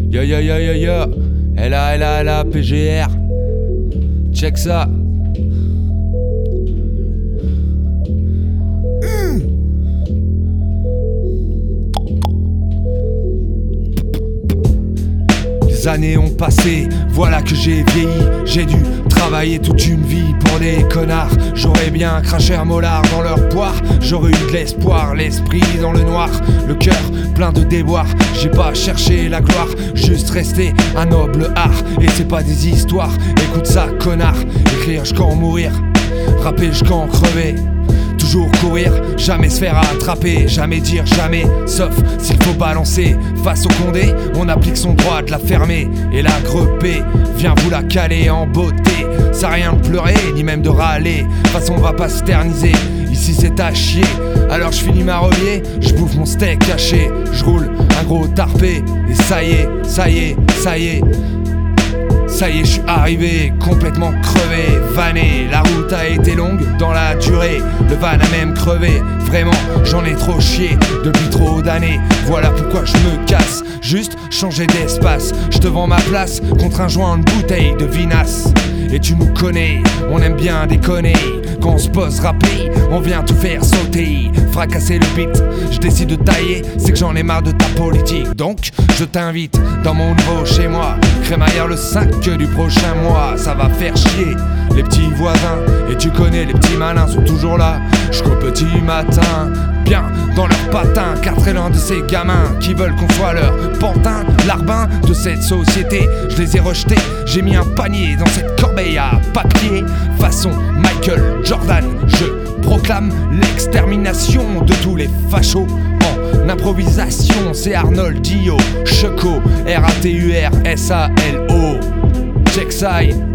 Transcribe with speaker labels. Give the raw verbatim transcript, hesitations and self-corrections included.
Speaker 1: Yo yo yo yo yo, L A L A L A P G R. Check ça. Les années ont passé, voilà que j'ai vieilli. J'ai dû travailler toute une vie pour des connards. J'aurais bien craché un molar dans leur poire. J'aurais eu de l'espoir, l'esprit dans le noir, le cœur plein de déboires. J'ai pas cherché la gloire, juste resté un noble art. Et c'est pas des histoires, écoute ça connard. Écrire jusqu'en mourir, rapper jusqu'en crever. Toujours courir, jamais se faire attraper, jamais dire jamais, sauf s'il faut balancer. Face au Condé, on applique son droit de la fermer et la grepper. Viens vous la caler en beauté, ça a rien de pleurer, ni même de râler. De toute façon on va pas s'éterniser, ici c'est à chier. Alors je finis ma relier, je bouffe mon steak haché. Je roule un gros tarpé, et ça y est, ça y est, ça y est. Ça y est, je suis arrivé, complètement crevé, vanné. La route a été longue dans la durée, le van a même crevé. Vraiment, j'en ai trop chié depuis trop d'années. Voilà pourquoi je me casse, juste changer d'espace. Je te vends ma place contre un joint de bouteille de vinasse. Et tu nous connais, on aime bien déconner. Quand on se pose rapper, on vient tout faire sauter, fracasser le beat. Je décide de tailler, c'est que j'en ai marre de ta politique. Donc, je t'invite dans mon nouveau chez moi. Crémaillère le cinq du prochain mois, ça va faire chier les petits voisins. Et tu connais, les petits malins sont toujours là jusqu'au petit matin, bien dans leur patin. Car très loin de ces gamins qui veulent qu'on soit leur pantin, larbin de cette société. Je les ai rejetés, j'ai mis un panier dans cette corbeille à papier. Façon Michael Jordan, je proclame l'extermination de tous les fachos. En improvisation, c'est Arnold Dio, Choco, R A T U R S A L O. Check side.